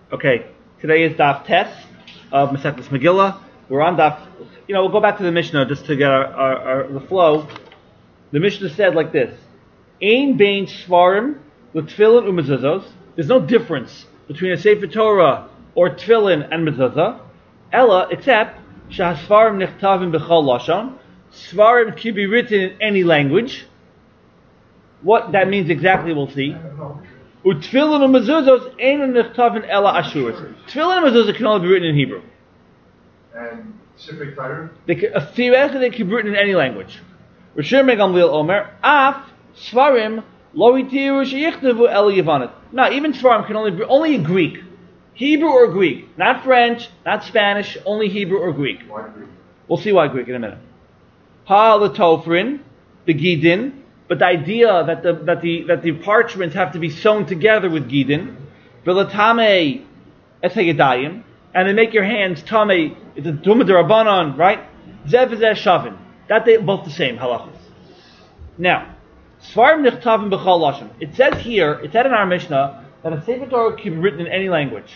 Okay, today is Daf Tes of Masechtas Megillah. We're on Daf. We'll go back to the Mishnah just to get the flow. The Mishnah said like this: Ein bein Svarim l'tfilin u'mezuzos. There's no difference between a Sefer Torah or tefillin and mezuzah. Ella, except shehasvarim nichtavim b'chol lashon. Svarim can be written in any language. What that means exactly, we'll see. Utfilin and mezuzos ein nichtavin ella ashuras. Tefillin and mezuzah can only be written in Hebrew. And Sifrei Torah? Theoretically, they can be written in any language. Rishon Megamliel Omer, Af Svarim lo itiru sheyichtavu ela Yavanit. Now, even Svarim can only in Greek, Hebrew or Greek, not French, not Spanish, only Hebrew or Greek. Why Greek? We'll see why Greek in a minute. Ha l'tofrin, the Gidin. But the idea that the parchments have to be sewn together with gidin, v'latame esayadayim, and they make your hands tame. It's a tumah derabanan, right? Zev v'zeh shavin. That they both the same halachas. Now, svarim nichtavim b'chol lashon. It says here, it said in our Mishnah that a Sefer Torah can be written in any language.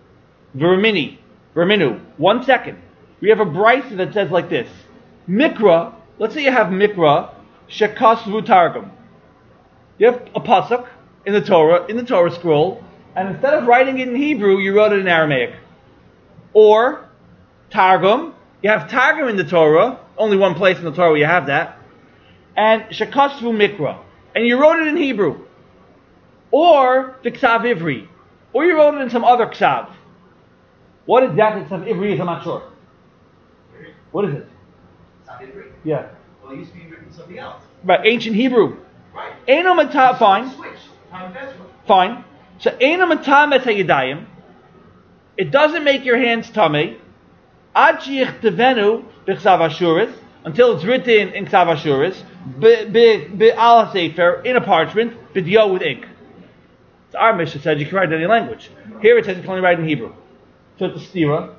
Verminu. 1 second. We have a brisa that says like this: Mikra. Let's say you have Mikra. Shekasvu Targum. You have a pasuk in the Torah scroll, and instead of writing it in Hebrew, you wrote it in Aramaic. Or Targum. You have Targum in the Torah. Only one place in the Torah where you have that. And Shekasvu Mikra, and you wrote it in Hebrew. Or the Ksav Ivri, or you wrote it in some other Ksav. What exactly Ksav Ivri is? I'm not sure. What is it? Ksav Ivri. Yeah. Well, it used to be written something else. Right, ancient Hebrew. Right. Eino matah, fine. Switch. Fine. So eino matah metayidayim. It doesn't make your hands tummy. Ad sheyichtavenu b'chsav ashuris, until it's written in ksav ashuris, be'al sefer, in a parchment, b'dio with ink. So our Mishnah said you can write in any language. Here it says you can only write in Hebrew. So it's a stira.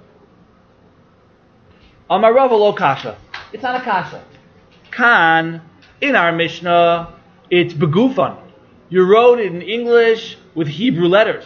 Amarava lo kasha. It's not a kasha. Kan, in our Mishnah, it's begufan. You wrote it in English with Hebrew letters.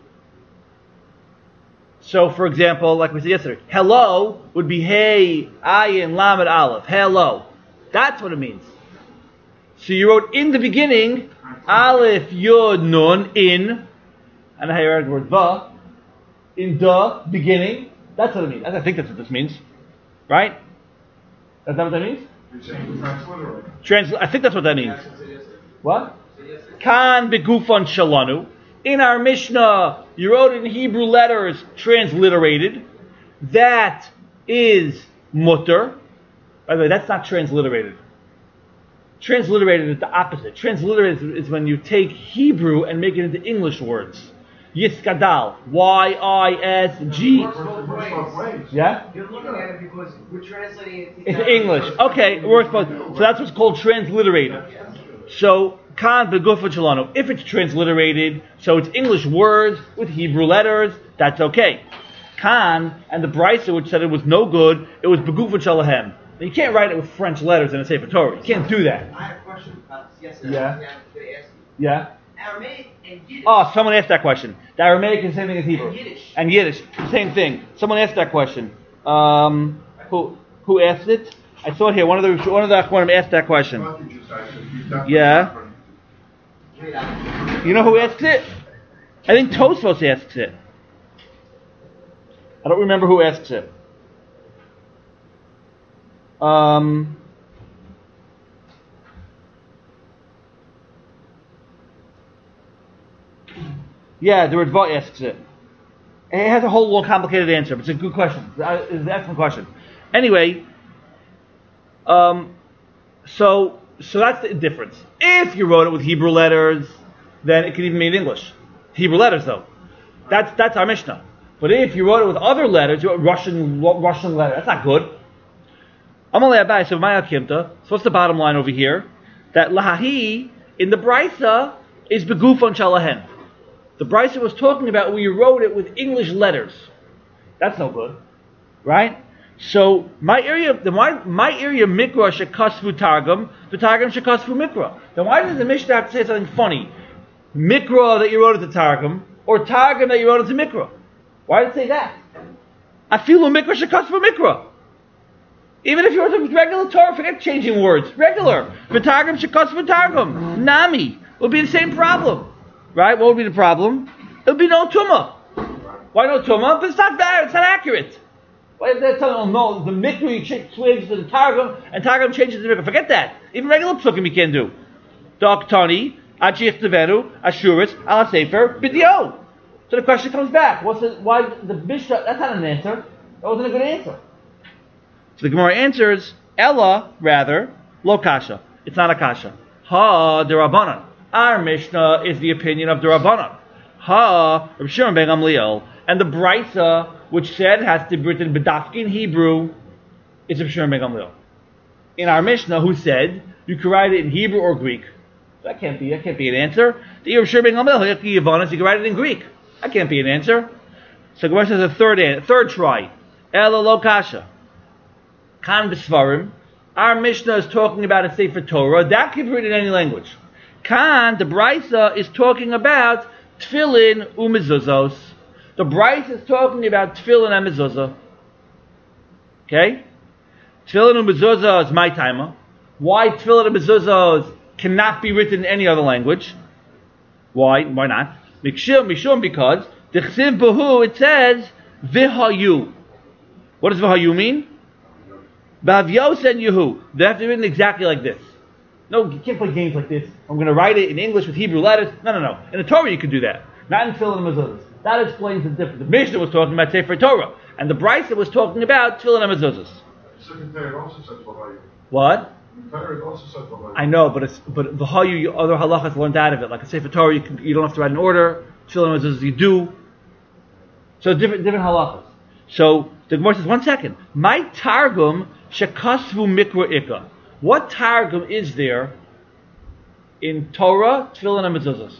So, for example, like we said yesterday, hello would be hey, ayin, lamed, aleph. Hello. That's what it means. So you wrote in the beginning, aleph, yod, nun, in, and I heard the word the, in the beginning. That's what it means. I think that's what this means. Right? That's not what that means? You're saying transliterate. I think that's what that means. What? Kan begufan shalanu. In our Mishnah, you wrote it in Hebrew letters, transliterated. That is mutter. By the way, that's not transliterated. Transliterated is the opposite. Transliterated is when you take Hebrew and make it into English words. Yiskadal. Y-I-S-G. Yeah? You're looking at it because we're translating it. It's English. Okay, so that's what's called transliterated. So, kan begufan shalanu. If it's transliterated, so it's English words with Hebrew letters, that's okay. Kan, and the brisa which said it was no good, it was begufan shalahem. You can't write it with French letters in a Sefer Torah. You can't do that. I have a question about this yesterday. Yeah. Yeah. Yeah? Aramaic and Yiddish. Oh, someone asked that question. The Aramaic is the same thing as Hebrew. And Yiddish, same thing. Someone asked that question. Who asked it? I saw it here. One of the Achronim asked that question. Yeah. You know who asked it? I think Tosfos asks it. I don't remember who asks it. Yeah, the Ritva asks it. It has a whole long complicated answer, but it's a good question. It's an excellent question. Anyway, so that's the difference. If you wrote it with Hebrew letters, then it can even be in English. Hebrew letters, though. That's our Mishnah. But if you wrote it with other letters, you wrote Russian letter, that's not good. Amalei Abai, so Maya Kimta. So what's the bottom line over here? That Lahahi in the Brisa is begufan shalahen. The Brisa was talking about when you wrote it with English letters. That's no good, right? So my area mikra shekasvu targum, the targum shekasvu mikra. Then why does the Mishnah have to say something funny? Mikra that you wrote at the targum, or targum that you wrote into mikra? Why did it say that? Afilu mikra shekasvu mikra. Even if you were to regular Torah, forget changing words. Regular. V'targum shekasvu targum. Nami. It would be the same problem. Right? What would be the problem? It would be no tumah. Why no tumah? But it's not bad. It's not accurate. Why is that telling, oh no, the mikra you switch to the targum, and targum changes the mikra. Forget that. Even regular psukim you can't do. Doktani, achich tevenu, ashuris, ala sefer, b'dio. So the question comes back. Why the Mishnah? That's not an answer. That wasn't a good answer. So the Gemara answers, Ella, rather, lo kasha. It's not a kasha. Ha, the Rabbanan. Our Mishnah is the opinion of the Rabbanan. Ha, Rav Shimon ben Gamliel. And the Brisa, which said has to be written B'dafkin Hebrew, is Rav Shimon ben Gamliel. In our Mishnah, who said, you can write it in Hebrew or Greek. That can't be an answer. The Rav Shimon ben Gamliel, you can write it in Greek. That can't be an answer. So Gemara says a third try. Ela lo kasha. Kan b'svarim. Our Mishnah is talking about a Sefer Torah. That can be written in any language. Kan, the Brisa, is talking about tefillin umezuzos. The Brisa is talking about tefillin and mezuzah. Okay? Tefillin umezuzah is my timer. Why tefillin and mezuzah cannot be written in any other language? Why? Why not? Mishum, because the chsiv behu, it says v'hayu. What does v'hayu mean? B'havyos and Yehu. They have to be written exactly like this. No, you can't play games like this. I'm going to write it in English with Hebrew letters. No. In the Torah you can do that. Not in Tefillin and Mezuzahs. That explains the difference. The Mishnah was talking about Sefer Torah, and the Brisa was talking about Tefillin and Mezuzahs. Second Torah also says v'hayu. What? Torah also says v'hayu. I know, but v'hayu, other halachas learned out of it. Like a Sefer Torah, you don't have to write in order. Tefillin and Mezuzahs you do. So different halachas. So the Gemara says, 1 second. My targum shekasvu mikra ikka. What targum is there in Torah, Tefillin, and Mezuzahs?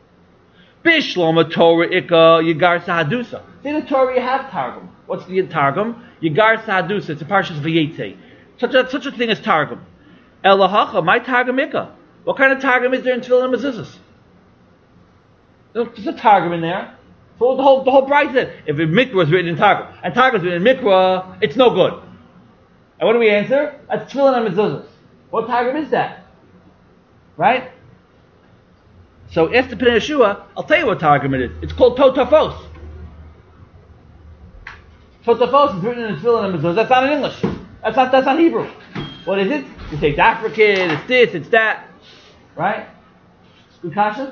Bishloma Torah ikka yigar sahadusa. See, in the Torah you have targum. What's the targum? Yigar sahadusa. It's a parshas v'yetei. Such a thing as targum. Elahacha, my targum ikka. What kind of targum is there in Tefillin and Mezuzahs? There's a targum in there. So the whole Bride said, if a mikra is written in targum, and targum is written in mikra, it's no good. And what do we answer? That's tefillin and mezuzahs. What targum is that? Right? So if the Pnei Yeshua, I'll tell you what targum it is. It's called Totafos. Totafos is written in tefillin and mezuzahs. That's not in English. That's not Hebrew. What is it? You say it's African, it's this, it's that. Right? Good kasha?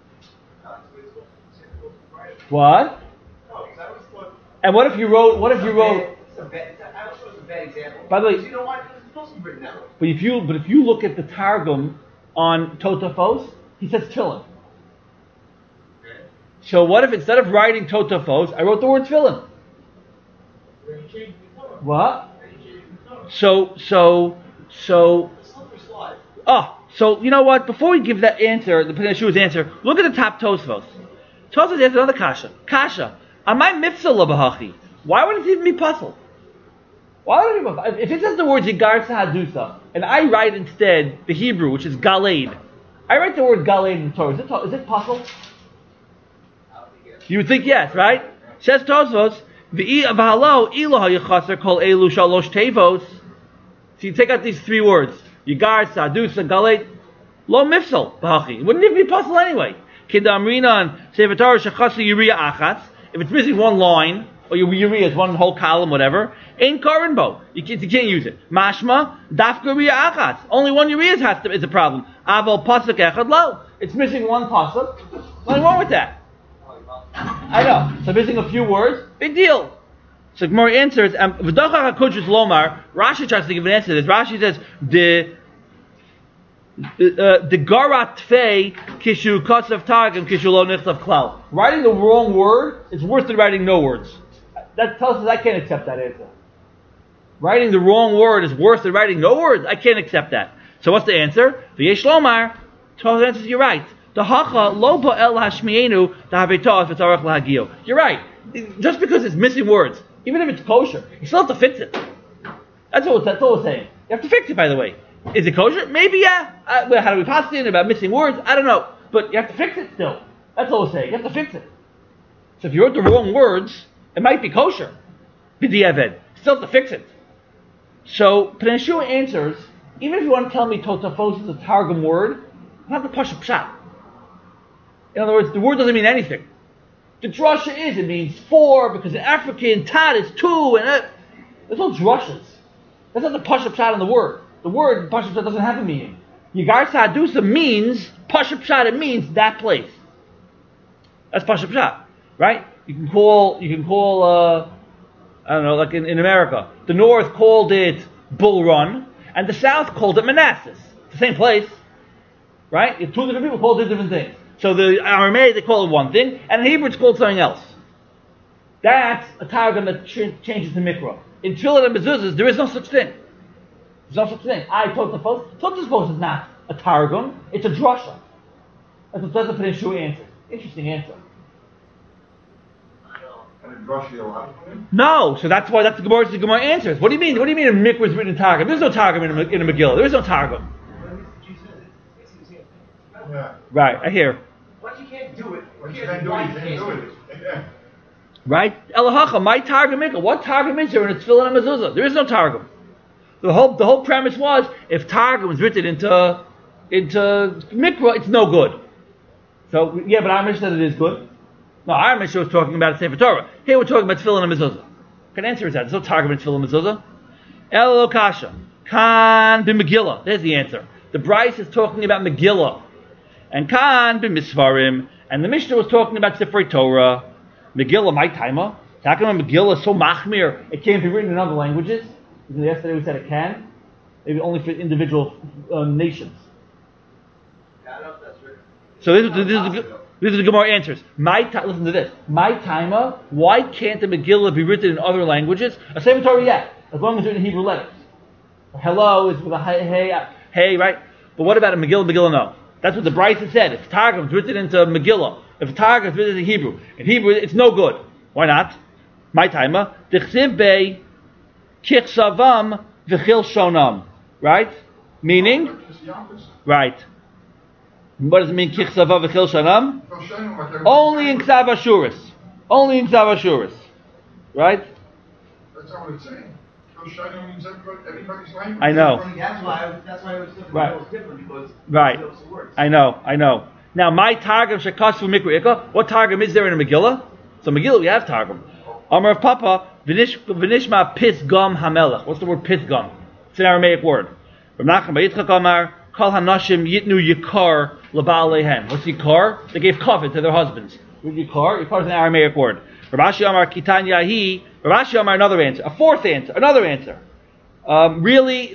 What? And what if you wrote? It's a bad example. By the way, you know what? It's supposed to be written that way. But if you look at the Targum on Totafos, he says tefillin. Okay. So what if instead of writing Totafos, I wrote the word tefillin? What? So. So you know what? Before we give that answer, the Pnei Yeshua's answer, look at the top Tosfos. Tosfos answers another kasha. Kasha. Amai mifsal labahachi. Why would it even be puzzled? Why would it be puzzled? If it says the words yigar sahadusa, and I write instead the Hebrew, which is galeid, I write the word galeid in the Torah. Is it puzzle? You would think yes, right? Says Tosfos, v'i avahalo ilah hayachaser kol elu shalosh tevos. So you take out these three words, yigar sahadusa galeid, lo mifsal bahachi. It wouldn't even be puzzle anyway. Kidamrinan Sefer Torah shechasa yiriya achas. If it's missing one line, or yiriya is one whole column, whatever, ain't karinbo. You can't use it. Mashma dafka yiriya achas. Only one yiriya is a problem. Aval pasuk echad lo. It's missing one pasuk. Nothing wrong with that. I know. So missing a few words, big deal. So Gemara answers. V'dachach hakudrash lomar. Rashi tries to give an answer to this. Rashi says the garat fei kishu kasav targum kishu lo nichtav klal. Writing the wrong word is worse than writing no words. That tells us I can't accept that answer. Writing the wrong word is worse than writing no words. I can't accept that. So what's the answer? V'yesh lomar. Torah answers you're right. The hacha lo el hashmienu dahabetos v'tzarach lahagio. You're right. Just because it's missing words, even if it's kosher, you still have to fix it. That's all we're saying. You have to fix it, by the way. Is it kosher? Maybe, yeah. How do we pass it in about missing words? I don't know. But you have to fix it still. That's all we're saying. You have to fix it. So if you wrote the wrong words, It might be kosher. B'diavad. Still have to fix it. So, Pnei Yeshua answers, even if you want to tell me Tosafos is a Targum word, not the Pasha Pshat. In other words, the word doesn't mean anything. The drasha is, it means four, because in African, tat is two, and there's no drashas. That's not the Pasha Pshat in the word. The word Pasha Pshat doesn't have a meaning. Yigar Sadusa means, Pasha Pshat, it means that place. That's Pasha Pshat, right? You can call, I don't know, like in America, the North called it Bull Run, and the South called it Manassas. It's the same place, right? Two different people called it different things. So the Aramaic, they call it one thing, and in Hebrew it's called something else. That's a targum that changes to mikra. In Tefillin and mezuzahs, there is no such thing. There's no such thing. Tosafos is not a targum, it's a drasha. That's what the Pnei Yeshua answered. Interesting answer. And a drasha allowed? No, so that's the Gemara answers. What do you mean? What do you mean a mikra is written in targum? There's no targum in a Megillah. There is no targum. Yeah. Right, I hear. But you can't do it. When you can't do it, you can't do it. Yeah. Right? Elahacha, my targum mikra. What targum is there in a tefillin and mezuzah? There is no targum. The whole premise was if targum is written into mikra, it's no good. So yeah, but our Mishnah said it is good. No, our Mishnah was talking about a Sefer Torah. Here we're talking about tefillin and mezuzah. Can answer is that there's no targum in tefillin and mezuzah. El Lokasha Kan b'Megillah. There's the answer. The Bryce is talking about Megillah. And Kan b'Misvarim, and the Mishnah was talking about Sefer Torah. Megillah, my timer. How come Megillah is so machmir? It can't be written in other languages. Yesterday we said it can. Maybe only for individual nations. I don't know if that's written. So this is the Gemara answers. Listen to this. My timer. Why can't the Megillah be written in other languages? A Sefer Torah, yeah, as long as it's in Hebrew letters. Hello is with a hey, right? But what about a Megillah? Megillah, no. That's what the Bryce said. If Targum is written into Megillah, if Targum is written into Hebrew, in Hebrew it's no good. Why not? My timer. Dichsiv bei kichsavam v'chil shonam. Right? Meaning? It's the opposite. Right. What does it mean, kichsavam v'chil shonam? They'll show you what they're- Only in Ksav Ashuris. Only in Ksav Ashuris. Right? That's not what it's saying. Shoshana means everybody's language. I know. That's why I was thinking Right. it was different because Right. those words. I know. Now, my Targum shekasvu mikra ikka. What Targum is there in a Megillah? So Megillah, we have Targum. Amar of Papa, v'nishma pisgam hamelech. What's the word pisgam? It's an Aramaic word. Rav Nachman bar Yitzchak Amar, kol hanashim yitnu yikar l'baal lehen. What's yikar? They gave kavod to their husbands. Yikar is an Aramaic word. Rav Ashi Amar kitan yahi. Rav Ashi Amar another answer. A fourth answer. Another answer. Really,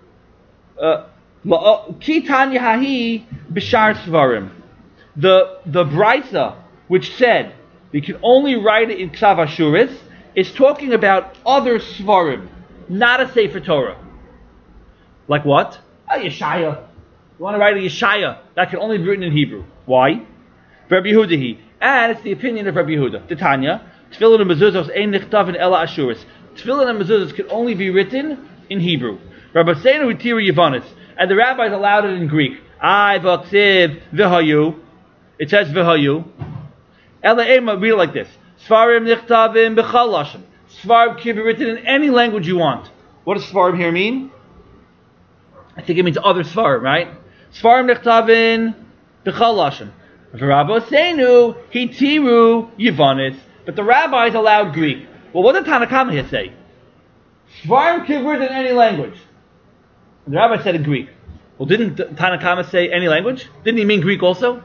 kitan yahi b'shar svarim. The Brisa, which said we can only write it in Ksav Ashuris, is talking about other Svarim, not a Sefer Torah. Like what? A Yeshaya. You want to write a Yeshaya, that can only be written in Hebrew. Why? Rabbi Yehuda. And it's the opinion of Rabbi Yehuda. Titania, Tefillin and Mezuzos ein nichtavin ela Ashuris. Tefillin and Mezuzos can only be written in Hebrew. Rabbi Seinu Utiri Yavanis. And the rabbis allowed it in Greek. I vaksiv v'hayu. It says v'hayu. Ela ema, read it like this. Svarim nichtavim b'chal lashon. Svarim can be written in any language you want. What does Svarim here mean? I think it means other Svarim, right? Svarim nichtavim b'chal lashon. V'rabbo seinu hitiru Yavanis. But the rabbis allowed Greek. Well, what did Tanakama here say? Svarim can be written in any language. And the rabbi said in Greek. Well, didn't Tanakama say any language? Didn't he mean Greek also?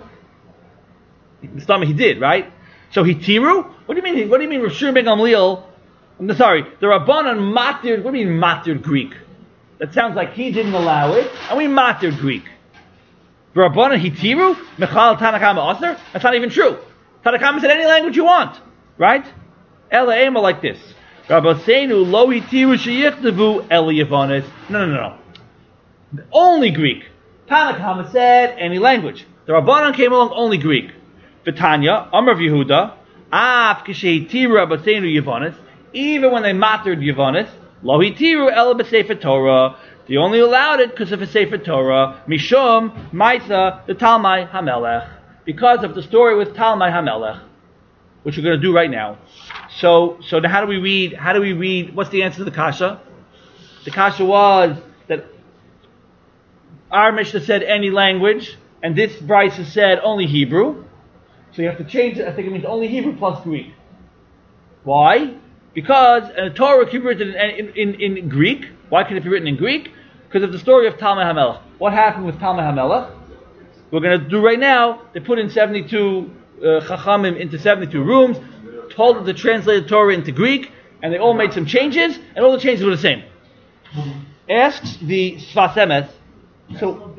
He did, right? So hitiru? What do you mean? What do you mean? Rav Shimon ben Gamliel? I'm sorry. The Rabbanan matir. What do you mean matir Greek? That sounds like he didn't allow it, and we matir Greek. The Rabbanan hitiru mechal Tanakama aser? That's not even true. Tanakama said any language you want, right? Ela ema like this. Rabbaseinu lo hitiru sheyichtavu el Yavanis. No. Only Greek. Tanakama said any language. The Rabbanan came along only Greek. V'tanya, Amar of Yehuda, Af k'shehitiru Rabbaseinu Yavanis, even when they mattered Yavanis, lo hitiru el b'sefer Torah, they only allowed it because of a Sefer Torah, Mishum, Maisa, the Talmai HaMelech, because of the story with Talmai HaMelech, which we're going to do right now. So now how do we read? How do we read? What's the answer to the kasha? The kasha was that our Mishnah said any language, and this Brisa said only Hebrew. So you have to change it. I think it means only Hebrew plus Greek. Why? Because the Torah can be written in Greek. Why can it be written in Greek? Because of the story of Talmud HaMelech. What happened with Talmud HaMelech? We're going to do right now. They put in 72 Chachamim into 72 rooms, told them to translate the Torah into Greek, and they all made some changes, and all the changes were the same. Asks the Sfas Emes. So,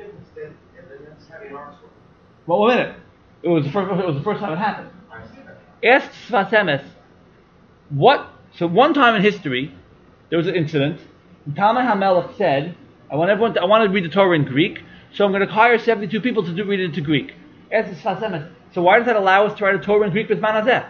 well, 1 minute. It was the first time it happened. Asks Sfas Emes, what? So one time in history, there was an incident. Talmud HaMelech said, I want to read the Torah in Greek, so I'm going to hire 72 people to read it into Greek. Asks Sfas Emes, so why does that allow us to write a Torah in Greek with Manazeh?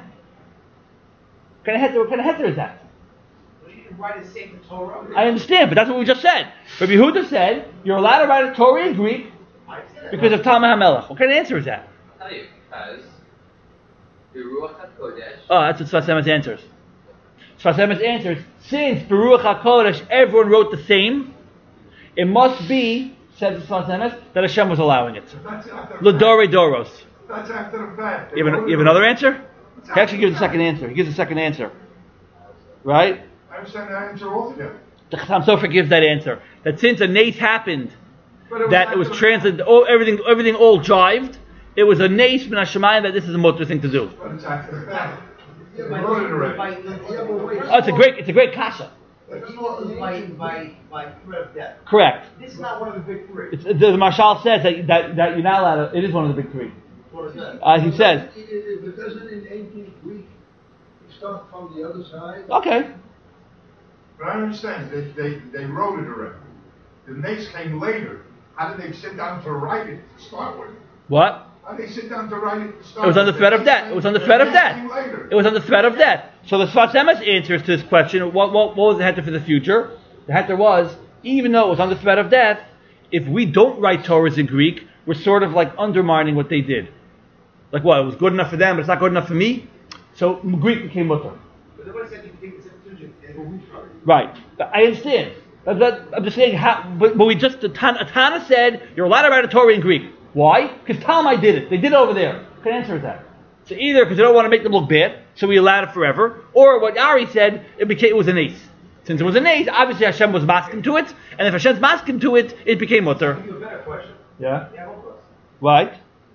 What kind of heter is that? Well, you can write the same Torah. I understand, but that's what we just said. Rabbi Yehuda said, you're allowed to write a Torah in Greek because of Talmud HaMelech. What kind of answer is that? Because the Ruach HaKodesh. Oh, that's what Sfas Emes answers. Sfas Emes answers, since Beruach HaKodesh everyone wrote the same, it must be, says Sfas Emes, that Hashem was allowing it. L'dorei doros. That's after the fact. You have another answer? He actually gives a second answer. He gives a second answer. Right? I understand that answer altogether. The Chassam Sofer gives that answer. That since a nace happened, But that it was translated, everything all jived, it was a nace min hashemayim that this is a mutter thing to do. But it's after the fact. They wrote it already. Oh, it's a great kasha. First of all, it was by threat of death. Correct. This is not one of the big three. The Marshal says that you're not allowed to, it is one of the big three. What is that? He says. If it doesn't in ancient Greek start from the other side. Okay. But I understand, they wrote it already. The nace came later. How did they sit down to write it to start with? What? How did they sit down to write it to start It was on the with? threat of death. It was on the threat of death. It was on the threat of death. So the Sfas Emes answers to this question, what was the heter for the future? The heter was, even though it was on the threat of death, if we don't write Torahs in Greek, we're sort of like undermining what they did. Like what? It was good enough for them, but it's not good enough for me? So Greek became mutter. But nobody said you could take the substitution and go we try. Right. I understand. I'm just saying, but we just, Tana said, you're allowed to write a Torah in Greek. Why? Because Talmud did it. They did it over there. What answer is that? So either because they don't want to make them look bad, so we allowed it forever, or what Ari said, it was an ace. Since it was an ace, obviously Hashem was masking to it, and if Hashem's masking to it, it became mutter. I'll give you a better question. Yeah? Yeah, hold on. Right.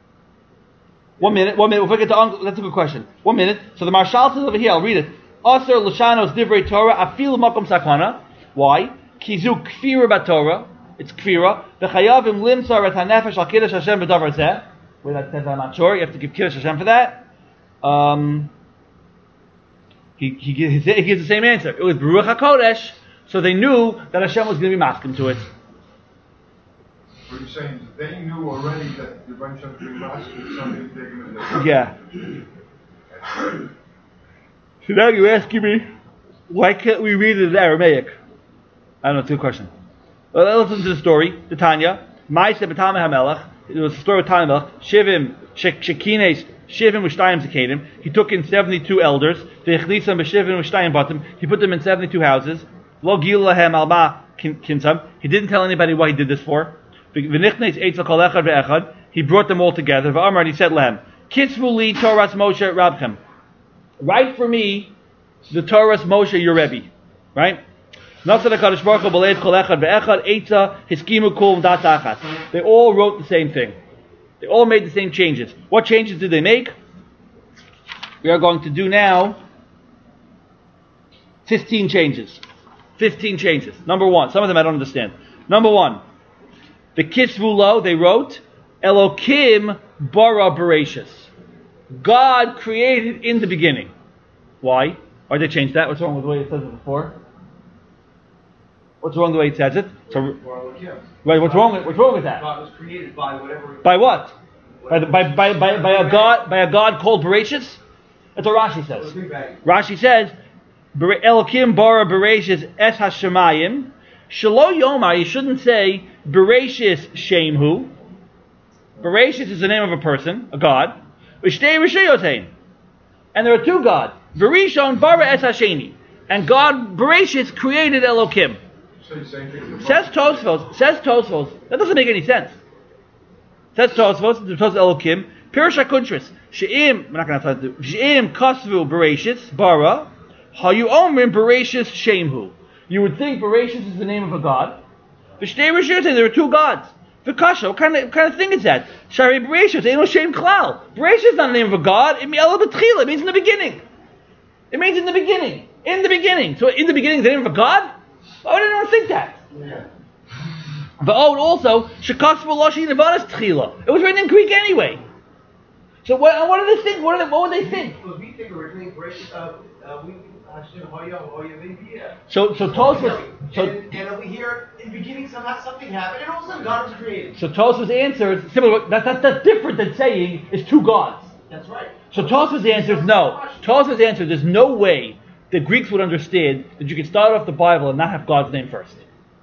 1 minute. If I get to that's a good question. 1 minute. So the Marshal says over here, I'll read it. Aser l'shanos divrei Torah afil makom sakana. Why? Kizu kfira b'Torah. It's kfira. V'chayavim limsar et hanefesh al kiddush Hashem b'davar zeh. Where that says, I'm not sure. You have to give kiddush Hashem for that. He gives the same answer. It was Beruach HaKodesh, so they knew that Hashem was going to be masking to it. What you're saying is they knew already that the bunch of Three is something they're going to do. Yeah. So now you're asking me, why can't we read it in Aramaic? I don't know, it's a good question. Well, let's listen to the story. The Tanya. Ma'aseh b'Talmud HaMelech. It was the story of Talmud HaMelech. Shivim, Shekines, Shivim Ushtayim Zekadim. He took in 72 elders. V'echlisam b'Shivim Ushtayim Batim. He put them in 72 houses. Lo gil lahem al ma kinsam. He didn't tell anybody what he did this for. V'nichnes eitzel kol echad ve'echad. He brought them all together. V'amar, and he said lahem, Kitzvu li Toras Moshe Rabchem. Write for me the Toras Moshe your Rebbe. Right? They all wrote the same thing. They all made the same changes. What changes did they make? We are going to do now 15 changes. 15 changes. Number one. Some of them I don't understand. Number one. The Kisvulo, they wrote, Elokim bara bereshis. God created in the beginning. Why? Why did they change that? What's wrong with the way it says it before? What's wrong with the way it says it? So, right, what's wrong with that? God was created by whatever. By what? By a God called Bereshis? That's what Rashi says. Rashi says, Elokim bara Bereshis es hashemayim. Shelo Yomar, you shouldn't say Bereshis Shemhu. Bereshis is the name of a person, a God. V'shtei Rishayotein. And there are two gods. V'rishon bara es Hasheni. And God, Bereshis, created Elokim. Say the same thing. Says Tosfos, that doesn't make any sense. Says Tosfos, the Tosfos Elokim, Pirush HaKuntris, She'im, we're not going to have to do, She'im Kasvu Bereshis, Bara, Hayu Omrim Bereshis Shemhu. You would think Bereshis is the name of a god. V'shnei Rishus, there are two gods. V'kasha, what kind of thing is that? Shari Bereshis, Eino Shem Klal. Bereshis is not the name of a god, it means in the beginning. It means in the beginning. In the beginning. So in the beginning is the name of a god? Why would anyone think that? Yeah. But also, Shekasvu Loshi Nevadas Tchila. It was written in Greek anyway. So what did they think? What would they think? Well, we think originally gracious Hashem Hoya Vindiya. So Tosfos. And over here, in the beginning, somehow something happened, and all of a sudden God was created. So Tosfos answers similar. That's different than saying it's two gods. That's right. So Tosfos answers no. Tosfos answers there's no way the Greeks would understand that you could start off the Bible and not have God's name first.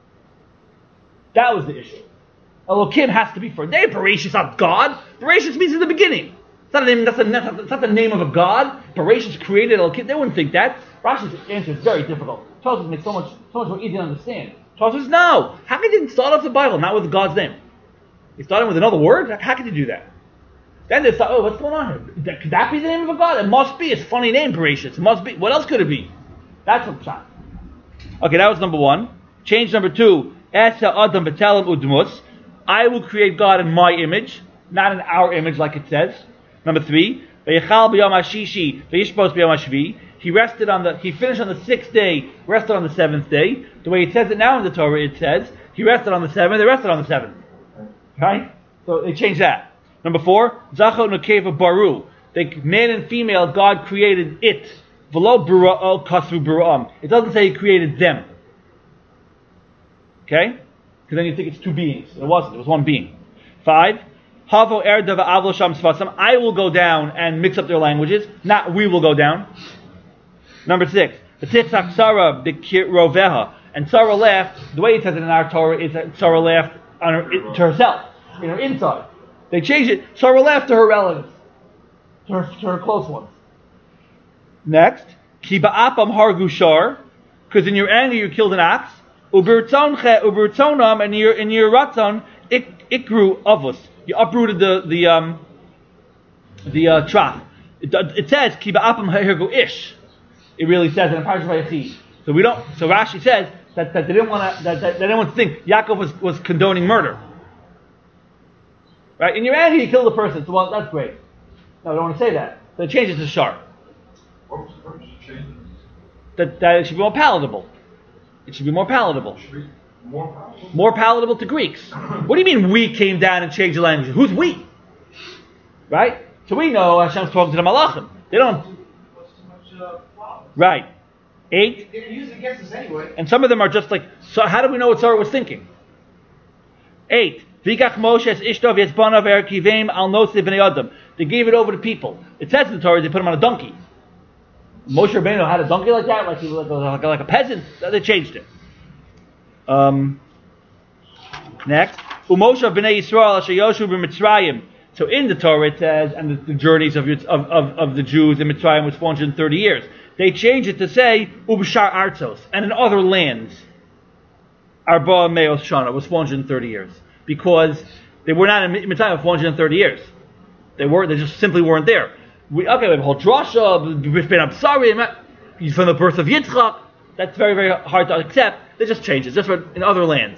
That was the issue. Elokim has to be first. They Bereshis not God. Bereshis means in the beginning. It's not, it's not the name of a god. Bereshis created Elokim. They wouldn't think that. Rashi's answer is very difficult. Tosfos makes so much more easy to understand. Tosfos says no. How can you start off the Bible not with God's name? You starting with another word? How can you do that? Then they thought, what's going on here? Could that be the name of a god? It must be. It's a funny name, Bereshis. It must be. What else could it be? That's a shot. Okay, that was number one. Change number two. Esa Adam B'Telem Udmus. I will create God in my image, not in our image like it says. Number three. V'yechal b'yom hashishi v'yishpos b'yom hashvi. He finished on the 6th day, rested on the 7th day. The way it says it now in the Torah, it says, he rested on the 7th, they rested on the 7th. Right? So they changed that. Number four, Zacho Nukeva Baru. Man and female, God created it. V'lo bura'o kasvu bura'am. It doesn't say he created them. Okay? Because then you think it's two beings. It wasn't. It was one being. 5. Havo erda v'avlo sham sfasam. I will go down and mix up their languages. Not we will go down. Number 6. V'titzak Sarah b'kiroveha. And Sarah laughed. The way it says it in our Torah is that Sarah laughed to herself, in her inside. They changed it. Sarah laughed to her relatives, to her close ones. Next, ki ba'apam hargu shar, because in your anger you killed an ox. Ubertonam, and in your ratzon ikru avos. You uprooted the trough. It says ki ba'apam hargu ish. It really says it in Parashat Vayechi. So we don't. So Rashi says that they didn't want to. That they didn't want to think Yaakov was condoning murder. Right? In your anger, you killed a person. So well, that's great. No, I don't want to say that. So it changes to shar. What was the purpose of changing That it should be more palatable. It should be more palatable. it? Should be more powerful? More palatable to Greeks. What do you mean we came down and changed the language? Who's we? Right? So we know Hashem's talking to the Malachim. They don't. What's too much problem? Right. 8. They didn't use it against us anyway. And some of them are just like, so how do we know what Sarah was thinking? 8. Vikach Moshe Ishtov Yetzbanav Erkiveim Al Nosei Bnei Adam. They gave it over to people. It says in the Torah they put him on a donkey. Moshe Rabbeinu had a donkey like that, like a peasant. They changed it. Next, Umoshe Bnei Yisrael Asher Yoshu b'Mitzrayim. So in the Torah it says, and the journeys of the Jews in Mitzrayim was 430 years. They changed it to say Ubshar Artzos, and in other lands, Arba Meos Shana was 430 years. Because they were not in Mitzrayim for 430 years. They just simply weren't there. We have a whole drasha, from the birth of Yitzchak. That's very, very hard to accept. They just changed it, just for in other lands.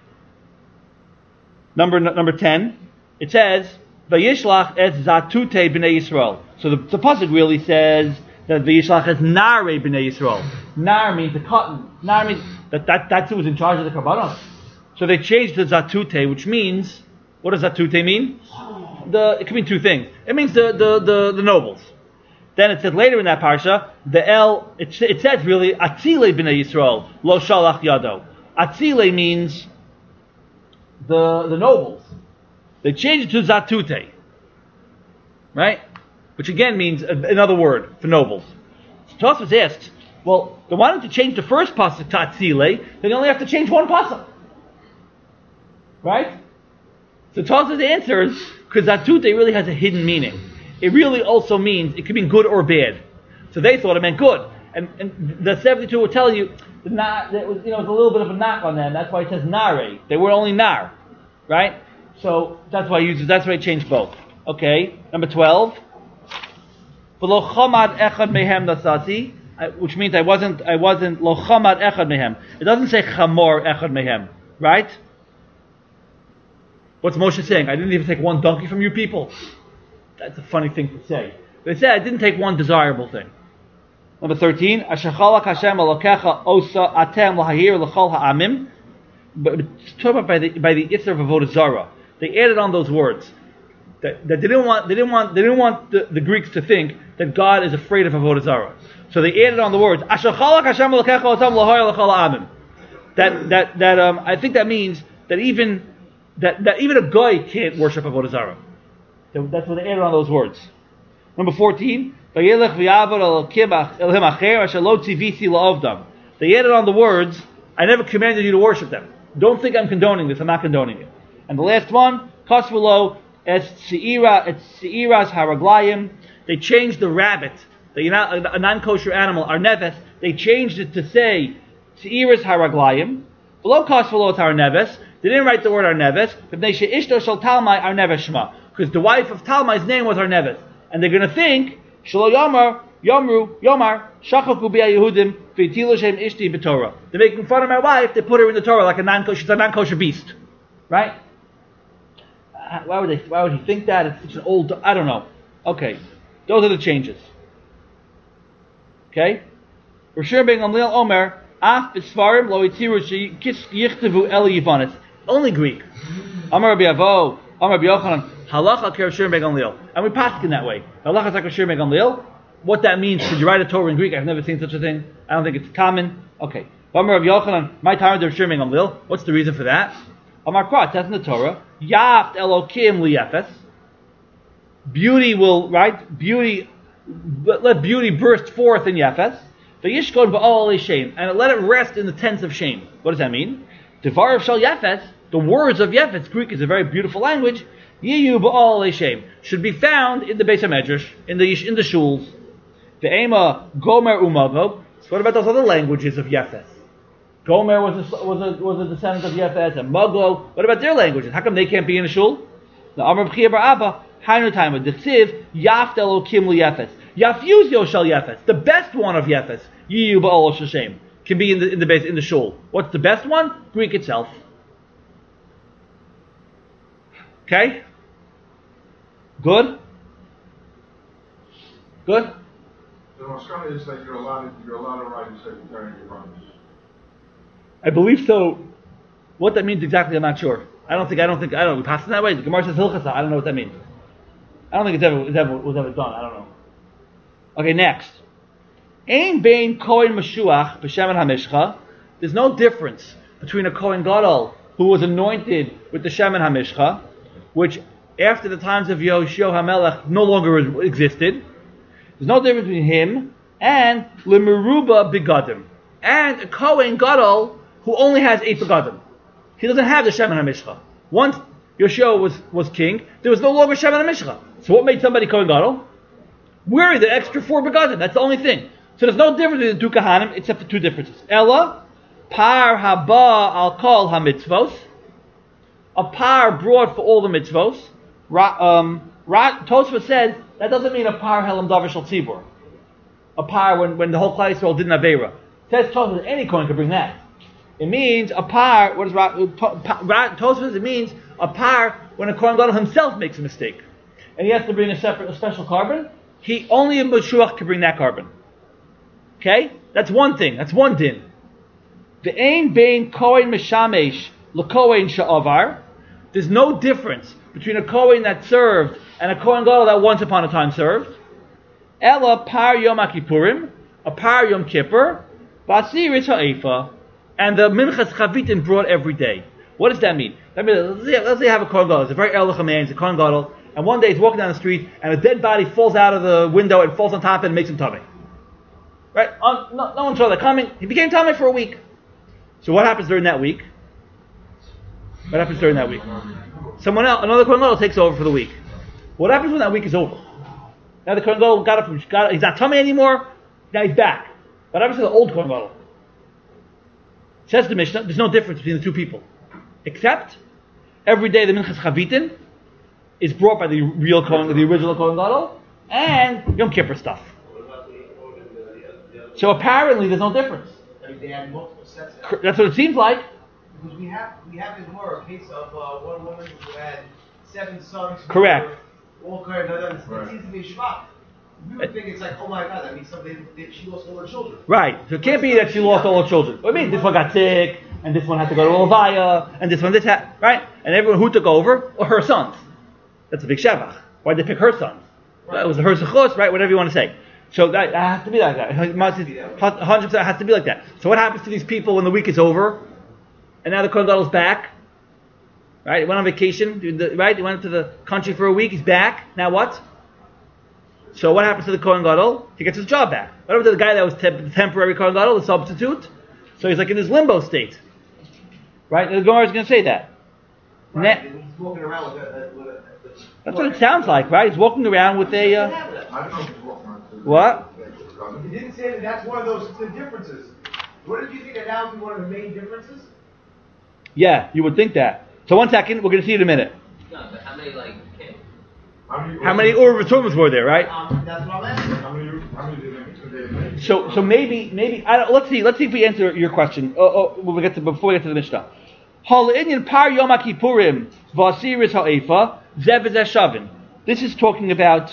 Number 10, it says, Vayishlach es zatute b'nei Yisrael. So the pasuk really says that Vayishlach es nare b'nei Yisrael. Nar means the cotton. Nar means that's who was in charge of the karbanos. So they changed the zatute, which means, what does zatute mean? It can mean two things. It means the nobles. Then it said later in that parsha, it says really, Atzile b'nei Yisrael, lo shalach yado. Atzile means the nobles. They changed it to zatute. Right? Which again means another word for nobles. So Tosfos asks, well, they wanted to change the first pasuk to Atzile, then you only have to change one pasuk. Right? So Tosfos answers, because zatute really has a hidden meaning. It really also means, it could mean good or bad. So they thought it meant good. And the 72 were telling you the nar, it was, it was a little bit of a knock on them. That's why it says nare. They were only nar, right? So that's why he changed both. Okay, number 12. V'lo chamad echad mehem nasati, which means I wasn't lo chamad echad mehem. It doesn't say chamor echad mehem, right? What's Moshe saying? I didn't even take one donkey from you people. That's a funny thing to say. They said I didn't take one desirable thing. Number 13. Ashachalak Hashem alokecha osa atem lahahir l'chol ha'amim. But it's talking about by the Isser of Avodah Zarah. They added on those words that they didn't want the Greeks to think that God is afraid of Avodah Zarah. So they added on the words Ashachalak Hashem alokecha otam lahahir l'chol ha'amim. I think that means that even a guy can't worship Avodah Zarah. That's what they added on those words. Number 14. They added on the words, I never commanded you to worship them. Don't think I'm condoning this. I'm not condoning it. And the last one, Kosvelo es Seiras Haraglayim. They changed the rabbit, a non-kosher animal, Arneves. They changed it to say Seiras Haraglayim. Below Kosvelo Arneves. They didn't write the word Arneves. Because the wife of Talmai's name was Arneves. And they're going to think, Shelo Yomar, Yomar, Shachaku B'ya Yehudim, V'yitilu Shem Ishti B'Torah. They're making fun of my wife, they put her in the Torah like she's a non-kosher beast. Right? Why would he think that? It's such an old, I don't know. Okay. Those are the changes. Okay? Rishur ben Gamliel Omer, Af B'Sfarim Lo Yitiru Yichtavu Eli Yivanis. Only Greek. Amar Rabbi Avo, Amar Rabbi Yochanan, Halacha Rishur ben Gamliel. And we pass in that way. Halacha is like Rishur ben Gamliel. What that means, should you write a Torah in Greek? I've never seen such a thing. I don't think it's common. Okay. Amar Rabbi Yochanan, my time of Rishur ben Gamliel. What's the reason for that? Amar Kra, it says in the Torah, Yaft Elokim liyefes. Beauty will, right? Let beauty burst forth in Yefes. V'yishkod ba'al shame, and let it rest in the tents of shame. What does that mean? Devar of Shal Yefes, the words of Yefes, Greek is a very beautiful language. Yiyu ba'al shame should be found in the Beis HaMedrash, in the shuls. Ve'ema Gomer Umagog. So what about those other languages of Yefes? Gomer was a descendant of Yefes, and Magog. What about their languages? How come they can't be in the shul? The Amar B'chia Bar Abba, Hainu Taima, D'Tziv, Yaft Elokim Liyefes. Yafuzio Shal Yefes, the best one of Yefes, Yiyu Ba'al Shashem, can be in the shul. What's the best one? Greek itself. Okay? Good? Good? The Moscone is that you're allowed to write a secretary in your I believe so. What that means exactly, I'm not sure. I don't know. We pass it that way. The Gemara says Hilchasa. I don't know what that means. I don't think it was ever done. I don't know. Okay, next. Ein bein Kohen Mashuach b'Shemen HaMishcha. There's no difference between a Kohen Gadol who was anointed with the Shemen HaMishcha, which after the times of Yoshio HaMelech no longer existed. There's no difference between him and Lemeruba Begadim, and a Kohen Gadol who only has 8 Begadim. He doesn't have the Shemen HaMishcha. Once Yoshio was king, there was no longer Shemen HaMishcha. So what made somebody Kohen Gadol? Wearing the extra 4 Begadim. That's the only thing. So there's no difference between the 2 Kahanim except for 2 differences. Ella, par haba al kol ha-mitzvos. A par brought for all the mitzvos. Tosfos says that doesn't mean a par helam davar shel tzibur. A par when the whole Klal Yisrael did an avera. Says Tosfos any Kohen could bring that. It means a par. What is Tosfos? It means a par when a Kohen Gadol himself makes a mistake, and he has to bring a special carbon. He only a Mashuach can bring that carbon. Okay, that's one thing. That's one din. The ein bein Kohen mishamesh leKohen she'avar. There's no difference between a Kohen that served and a Kohen Gadol that once upon a time served. Ella par Yom HaKippurim, a par Yom Kippur, basiris ha'efa, and the minchas chavitin brought every day. What does that mean? That means, let's say you have a Kohen Gadol. It's a very erlich man. It's a Kohen Gadol, and one day he's walking down the street, and a dead body falls out of the window and falls on top of it and makes him tummy. Right? No one saw that coming. He became tummy for a week. So what happens during that week? What happens during that week? Someone else, another Kohen Gadol takes over for the week. What happens when that week is over? Now the Kohen Gadol got up, he's not tummy anymore. Now he's back. But obviously the old Kohen Gadol. Says the Mishnah, there's no difference between the two people. Except, every day the Minchas Chavitin is brought by the real Kohen, the original Kohen Gadol, and Yom Kippur stuff. So apparently there's no difference. They had multiple sets. That's what it seems like. Because we have in Gemara a case of one woman who had 7 sons. Correct. All kind of Right. It seems to be Shvat. We would think it's like, oh my God, that means something that she lost all her children. Right. So it can't be that she lost all her children. I mean, this one got sick, and this one had to go to Levaya, and this one right? And everyone who took over were her sons. That's a big shevach. Why'd they pick her sons? Right. It was her zechus, right? Whatever you want to say. So that has to be like that. 100% has to be like that. So what happens to these people when the week is over, and now the Kohen Gadol's back? Right? He went on vacation, right? He went to the country for a week, he's back. Now what? So what happens to the Kohen Gadol? He gets his job back. What happened to the guy that was the temporary Kohen Gadol, the substitute? So he's like in his limbo state. Right? And the Gemara is going to say that. Right. And he's walking around with a that's what it sounds like, right? He's walking around with a... I don't know if it's walking around to the- What? He didn't say that that's one of those the differences. What did you think that that would be one of the main differences? Yeah, you would think that. So 1 second, we're going to see it in a minute. No, but how many came? How many Ur V'Tumas were there, right? That's what I'm asking. How many did they make? So maybe let's see if we answer your question. Before we get to the Mishnah. Hal'inyan par Yom Kippurim v'asiris ha'efa zev shavin. This is talking about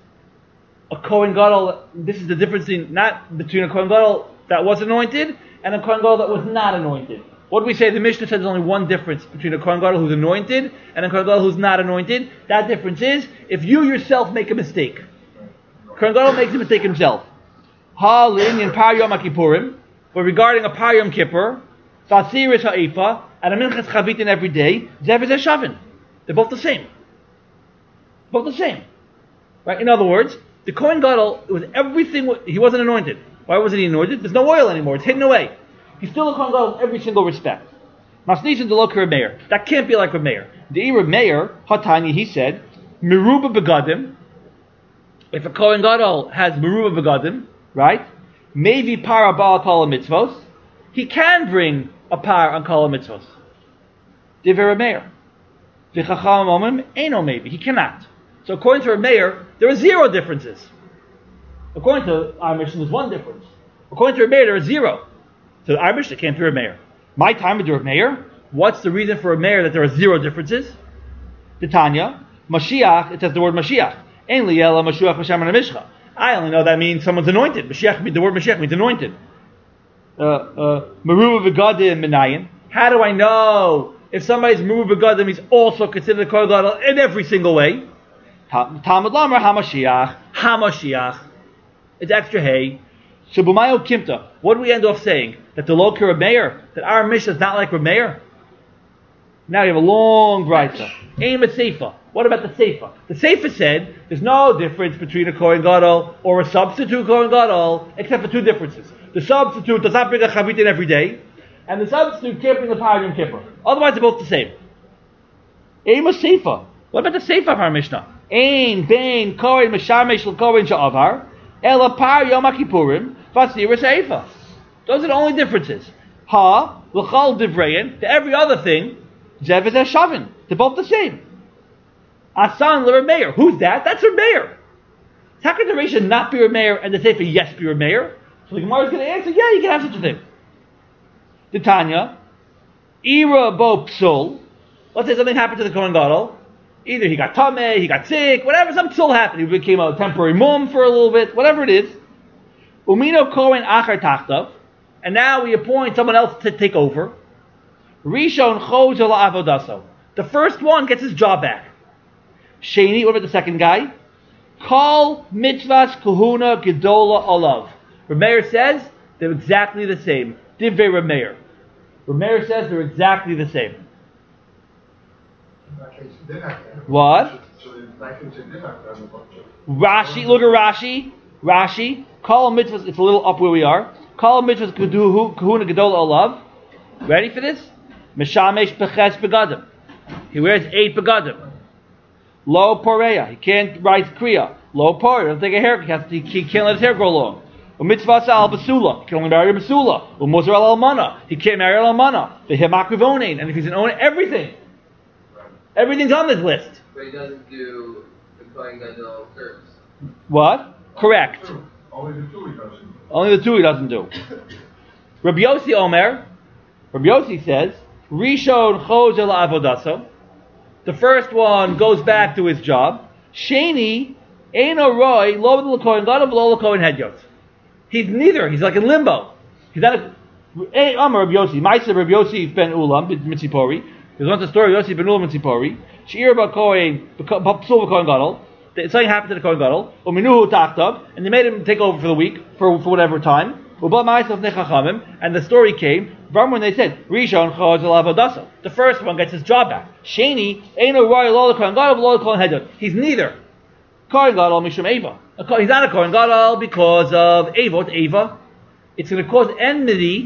a Kohen Gadol. This is the difference between a Kohen Gadol that was anointed and a Kohen Gadol that was not anointed. What do we say? The Mishnah says there's only one difference between a Kohen Gadol who's anointed and a Kohen Gadol who's not anointed. That difference is if you yourself make a mistake. Kohen Gadol makes a mistake himself. Hal'inyan par Yom Kippurim, but regarding a par Yom Kippur, v'asiris ha'efa, and a minchas chavitin every day, zev shavin. They're both the same. Both the same. Right? In other words, the Kohen Gadol, it was everything, he wasn't anointed. Why wasn't he anointed? There's no oil anymore. It's hidden away. He's still a Kohen Gadol in every single respect. Masnishan de lo Meir. That can't be like Reb Meir. The Reb Meir, Hatanya, he said, Meruba begadim. If a Kohen Gadol has Meruba begadim, right? Maybe para ba'al kol mitzvos. He can bring a par on kol mitzvos. Divrei Reb Meir. V'chacham omim eno maybe. He cannot. So according to Reb Meir, there are 0 differences. According to our Mishnah, there's 1 difference. According to Reb Meir, there are 0. So our Mishnah can't be Reb Meir. My time with Reb Meir. What's the reason for Reb Meir that there are 0 differences? The Tanya, Mashiach. It says the word Mashiach. Ein li ela Mashiach Hashem Mishcha. I only know that means someone's anointed. The word Mashiach means anointed. Meruba v'gadim minayin. How do I know if somebody's meruba v'gadim he's also considered a Kohen Gadol in every single way? Talmud Lamar Hamashiach. It's extra hay. So b'mayo kimta. What do we end off saying? That the lo Reb Meir, that our Mishnah is not like Reb Meir? Now we have a long brayta. Aim a seifa. What about the seifa? The seifa said there's no difference between a Kohen Gadol or a substitute Kohen Gadol except for 2 differences. The substitute does not bring a chavitin every day, and the substitute can't bring the par Yom Kippur. Otherwise, they're both the same. Aim a seifa. What about the seifa of our Mishnah? Ein bein kohen meshamesh l'kohen sha'avar ela par Yom Kippurim v'asiris seifa. Those are the only differences. Ha l'chal divrein to every other thing zev shavin. They're both the same. Asan l'Reb Meir. Who's that? That's Reb Meir. How could the Reisha not be Reb Meir and the Seifa yes be Reb Meir? So the Gemara is going to answer, yeah, you can have such a thing. The Tanya, Ira bo psul. Let's say something happened to the Kohen Gadol. Either he got tameh, he got sick, whatever, some psul happened. He became a temporary mum for a little bit, whatever it is. Umino Kohen achar tachtav. And now we appoint someone else to take over. Rishon choj ala avodaso. The first one gets his job back. Sheni, what about the second guy? Kol mitzvahs kahuna gedola olav. Reb Meir says they're exactly the same. Divrei Reb Meir. Reb Meir says they're exactly the same. In that case, they didn't have to have a What? bunch of- So in that case, they did have to have a bunch of. Rashi, look at Rashi. Kol mitzvahs, it's a little up where we are. Kol mitzvahs kahuna gedola olav. Ready for this? Meshamesh beches begadim. He wears 8 begadim. Lo poreya, he can't write kriya. Lo poreya, doesn't take a haircut, he can't let his hair grow long. U'mitzvah al basula. He can only marry a basula. U'mozar al almana. He can't marry al almana. V'himakrivonein. And if he's an owner, everything. Everything's on this list. But he doesn't do the Kohen Gadol service. What? Correct. Only the two he doesn't. Only the two he doesn't do. Rabbi Yossi Omer. Rabbi Yossi says, Rishon chozer la'avodaso. The first one goes back to his job. Sheni eino roi lo l'kohen gadol v'lo l'kohen hedyot. He's neither. He's like in limbo. He's not a... Amar Rabbi Yossi. Ma'aser Rabbi Yossi ben Ulam Mitzipori. There's once a story of Yossi ben Ulam Mitzipori. She'ir ba'kohen p'sul b'kohen gadol. Something happened to the kohen gadol. U'minuhu tachtav. And they made him take over for the week, for whatever time. And the story came from when they said, Rishon chozer la'avodaso. The first one gets his job back. Sheni eino roi lo l'kohen gadol v'lo l'kohen hedyot. He's neither. Kohen gadol mishum eva. He's not a kohen gadol because of eva. What's eva? It's going to cause enmity.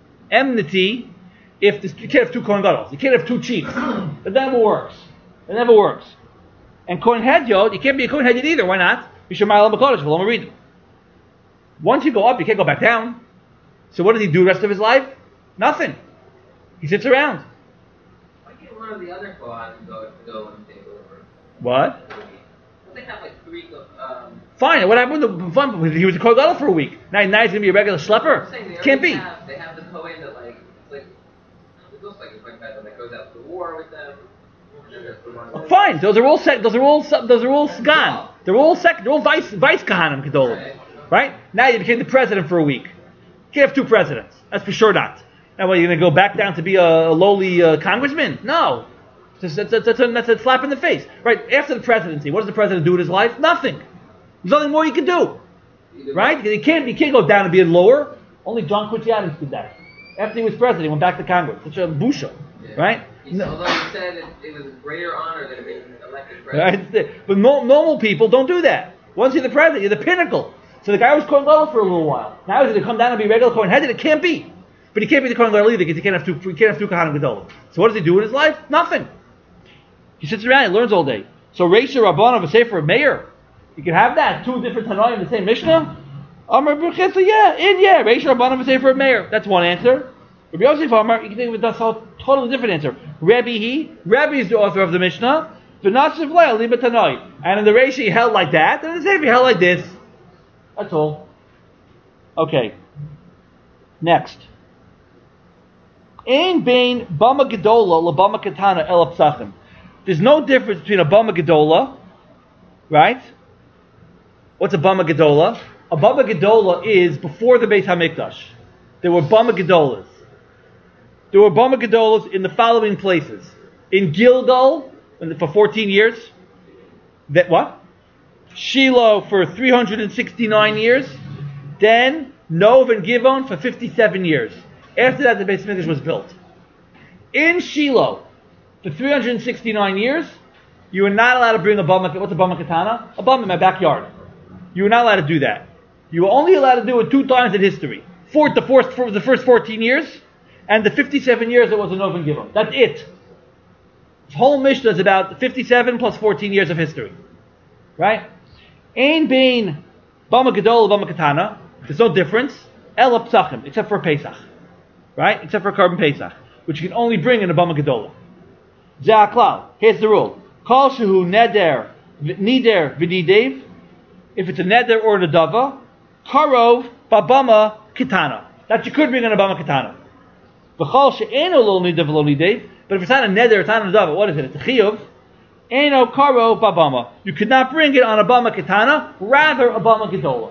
If you can't have two kohen gadols. You can't have two chiefs. It never works. It never works. And kohen hedyot, you can't be a kohen hedyot either. Why not? Mishum ma'alam b'kodesh v'lo meridim. Once you go up, you can't go back down. So what does he do the rest of his life? Nothing. He sits around. Why can't one of the other Kohanim go and take over? What? They have like three. Fine. What happened to fun? He was a kohen gadol for a week. Now he's going to be a regular schlepper. Can't be. They have the Kohen that like it looks like a Kohen that goes out to war with them. Fine. Those are all sgan. They're all vice kahanim gedolim. Right? Now you became the president for a week. You can't have two presidents. That's for sure not. Now, what, you're going to go back down to be a lowly congressman? No. That's a slap in the face. Right? After the presidency, what does the president do with his life? Nothing. There's nothing more he can do. Right? You can't go down and be lower. Only John Quincy Adams did that. After he was president, he went back to Congress. Such a busha. Yeah. Right? Although he said it was a greater honor than being elected president. Right? But normal people don't do that. Once you're the president, you're the pinnacle. So the guy was Kohen Gadol for a little while. Now he's going to come down and be regular Kohen Hedyot. It can't be. But he can't be the Kohen Gadol either because he can't have two Kohanim Gedolim. So what does he do in his life? Nothing. He sits around and learns all day. So Reisha Rabban of a Sefer of Meir. You can have that. Two different Tanoim in the same Mishnah. Amar B'chitza, yeah. Reisha Rabban of a Sefer of Meir. That's one answer. Rabbi Yosef Amar, you can think of a totally different answer. Rabbi is the author of the Mishnah. V'nasiv le'al liba Tanoim. And in the Reisha he held like that. And in the Sefer he held like this. That's all. Okay. Next. Ein bein bama gedola labama katana el psachim. There's no difference between a bama gedola, right? What's a bama gedola? A bama gedola is before the Beit Hamikdash. There were bama gedolas. There were bama gedolas in the following places: in Gilgal for 14 years. That what? Shiloh for 369 years, then Nov and Givon for 57 years. After that, the Beit Hamikdash was built. In Shiloh, for 369 years, you were not allowed to bring a bama. What's a bama katana? A bama in my backyard. You were not allowed to do that. You were only allowed to do it 2 times in history. The first 14 years, and the 57 years it was a Nov and Givon. That's it. This whole Mishnah is about 57 plus 14 years of history. Right? Ein bein bama gedol bama katana. There's no difference. Ela psachim, except for Pesach, right? Except for Korban Pesach, which you can only bring in a bama gedola. Za'aklal. Here's the rule: Kol shehu neder v'nidev. If it's a neder or a nedava, karov babama kitana. That you could bring in a bama kitana. V'chol she'eno lo nidev lo nidev. But if it's not a neder, it's not a nedava. What is it? It's a chiyuv. Eno karo babama. You could not bring it on a bama katana, rather a bama gedola.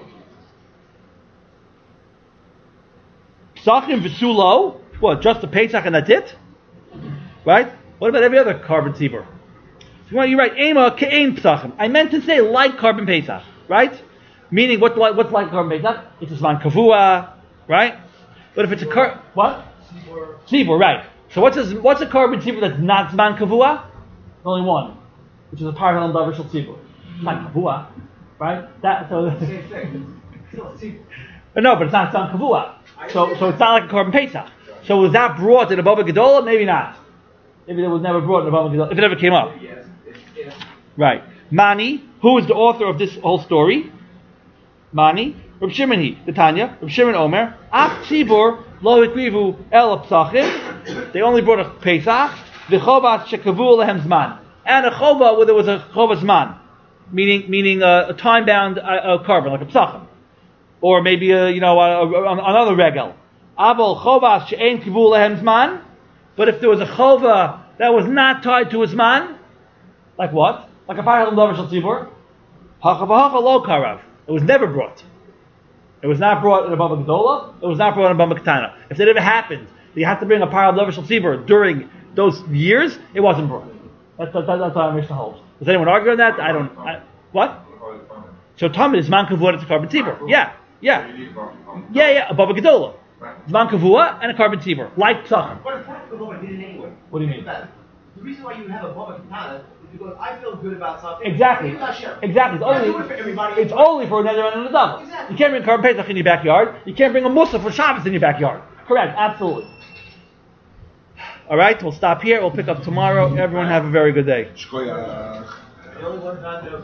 Psachim v'sulo. What? Just the Pesach and that's it? Right? What about every other carbon tzibur? So you write ema ke'ein psachim. I meant to say like carbon Pesach, right? Meaning what's like carbon Pesach? It's a zman kavua, right? But if it's a what? Tzibur, right? So what's a carbon tzibur that's not zman kavua? Only one, which is a parallel davar shel tzibur. It's not kavua, right? Same thing. No, but it's not zman kavua. So it's not like a carbon Pesach. So was that brought in a baba gedola? Maybe not. Maybe it was never brought in a baba gedola. If it ever came up. Yes. Right. Mani, who is the author of this whole story? Mani, Reb Shimon he, the Tanya, Reb Shimon Omer, Ach Tzibur lo hikrivu el psachim. They only brought a Pesach, v'chovas shekavu lehem zman, and a chova where there was a chova zman, meaning a time-bound carbon like a psachim, or maybe another regel. Abel chovas she'ein kivu lehem zman, but if there was a chova that was not tied to a zman, like what? Like a parallel davar shel tzibur, hachavahacha lo karav. It was never brought. It was not brought in a Bava Gedola. It was not brought in a Bava Ketana. If that ever happened, you had to bring a parallel davar shel tzibur during those years. It wasn't brought. That's what our Mishnah holds. Does anyone argue on that? What? So Tamid is man kavua to carbon tzibur. Yeah. A Bava Gedola. Zman kavua and a carbon tzibur, like psachim. What if the Bava did it anyway? What do you mean? The reason why you have a Bava Katana is because I feel good about something. Exactly. It's only for another and another. Exactly. You can't bring carbon pesach in your backyard. You can't bring a mussar for Shabbos in your backyard. Correct. Absolutely. All right. We'll stop here. We'll pick up tomorrow. Everyone have a very good day. The only one time that